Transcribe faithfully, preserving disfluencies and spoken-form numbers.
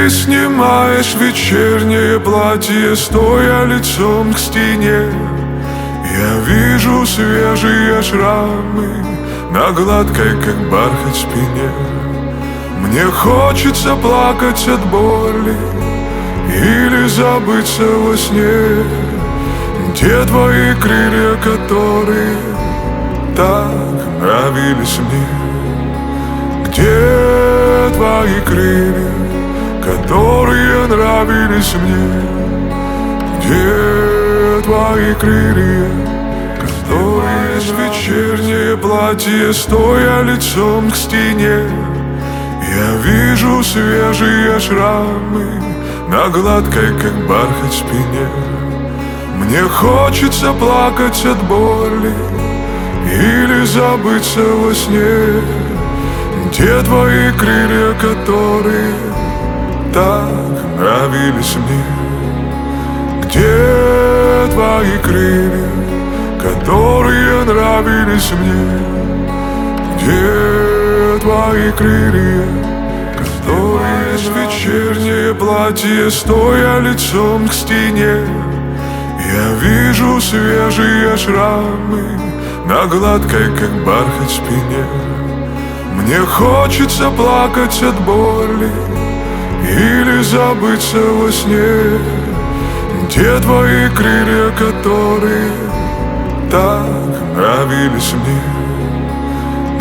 Ты снимаешь вечернее платье, стоя лицом к стене. Я вижу свежие шрамы на гладкой, как бархат, спине. Мне хочется плакать от боли или забыться во сне. Где твои крылья, которые так нравились мне? Где твои крылья, которые нравились мне? Где твои крылья, которые с вечернее платье, стоя лицом к стене? Я вижу свежие шрамы на гладкой, как бархат, спине. Мне хочется плакать от боли или забыться во сне. Где твои крылья, которые так нравились мне? Где твои крылья, которые нравились мне? Где твои крылья, которые с вечернее платье, стоя лицом к стене? Я вижу свежие шрамы на гладкой, как бархат, спине. Мне хочется плакать от боли или забыться во сне. Где твои крылья, которые так нравились мне?